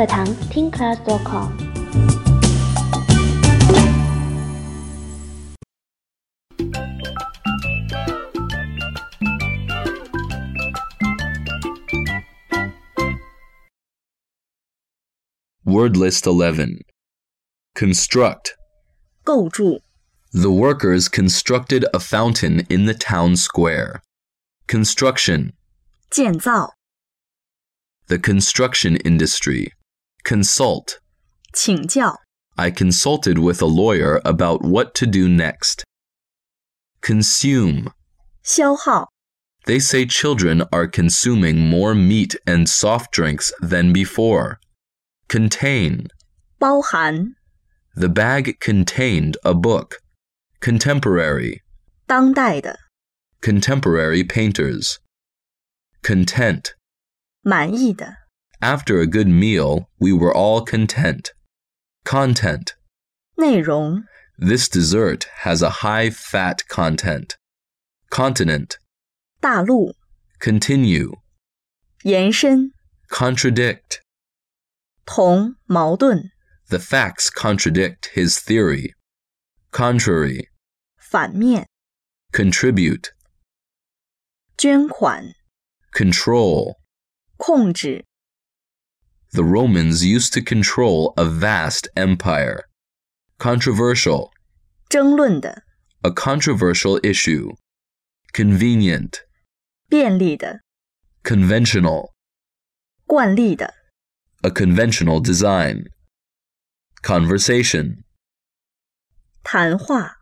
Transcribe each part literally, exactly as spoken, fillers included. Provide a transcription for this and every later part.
课堂 听 class dot com。 Word list eleven. Construct. 构筑 The workers constructed a fountain in the town square. Construction. 建造 The construction industry. Consult. 请教 I consulted with a lawyer about what to do next. Consume. 消耗 They say children are consuming more meat and soft drinks than before. Contain. 包含 The bag contained a book. Contemporary. 当代的 Contemporary painters. Content. 满意的 After a good meal, we were all content. Content. 内容 This dessert has a high fat content. Continent. 大陆 Continue. 延伸 Contradict. 同矛盾 The facts contradict his theory. Contrary. 反面 Contribute. 捐款 Control. 控制 The Romans used to control a vast empire. Controversial. 争论的 A controversial issue. Convenient. 便利的 Conventional. 惯例的 A conventional design. Conversation. 谈话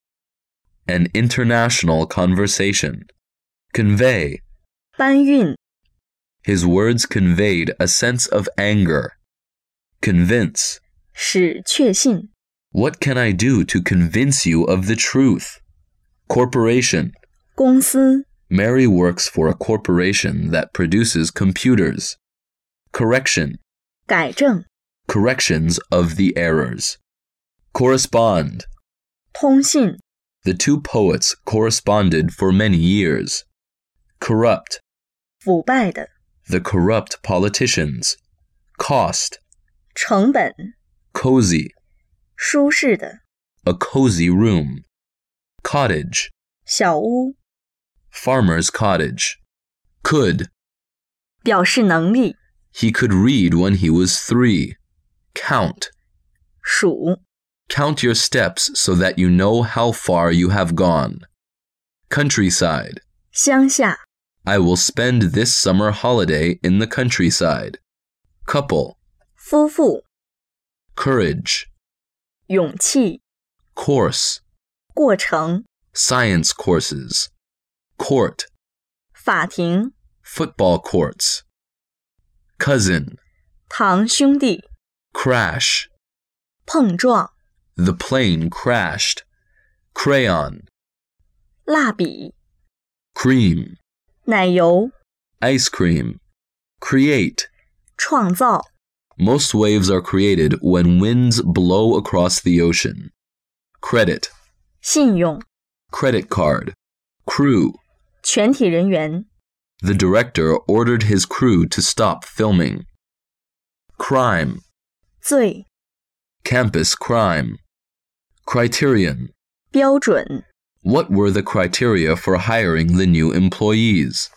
An international conversation. Convey. 搬运 His words conveyed a sense of anger. Convince. 使确信 What can I do to convince you of the truth? Corporation. 公司 Mary works for a corporation that produces computers. Correction. 改正 Corrections of the errors. Correspond. 通信 The two poets corresponded for many years. Corrupt. 腐败的 The corrupt politicians. Cost. 成本 Cozy. 舒适的 A cozy room. Cottage. 小屋 Farmer's cottage. Could. 表示能力 He could read when he was three. Count. 数 Count your steps so that you know how far you have gone. Countryside. 乡下 I will spend this summer holiday in the countryside. Couple. 夫妇 Courage. 勇气 Course. 过程 Science courses. Court. 法庭 Football courts. Cousin. 堂兄弟 Crash. 碰撞 The plane crashed. Crayon. 蜡笔 Cream. 奶油 Ice cream. Create. 创造 Most waves are created when winds blow across the ocean. Credit. 信用 Credit card. Crew. 全体人员 The director ordered his crew to stop filming. Crime. 罪 Campus crime. Criterion. 标准 What were the criteria for hiring the new employees?